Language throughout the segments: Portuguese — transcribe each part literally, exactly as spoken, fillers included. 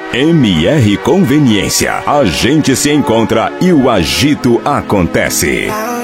M R Conveniência. A gente se encontra e o agito acontece.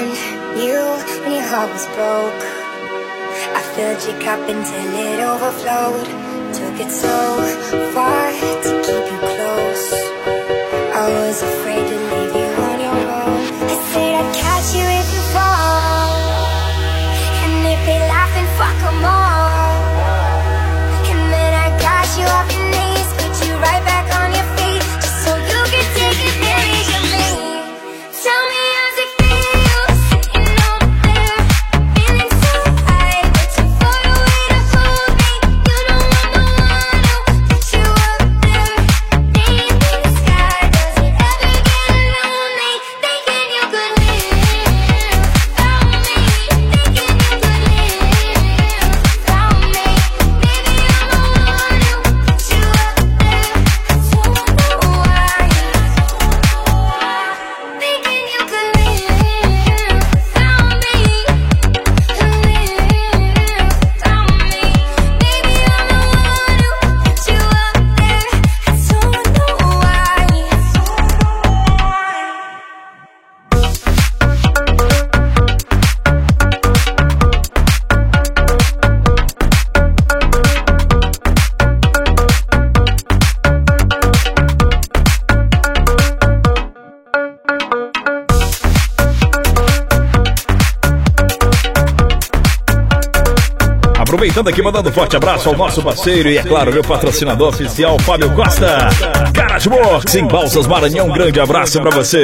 Aproveitando aqui, mandando um forte abraço ao nosso parceiro e, é claro, meu patrocinador oficial, Fábio Costa. Garage Works, em Balsas, Maranhão. Um grande abraço pra você.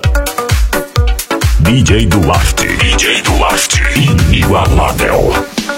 D J Duarte, D J Duarte, inigualável.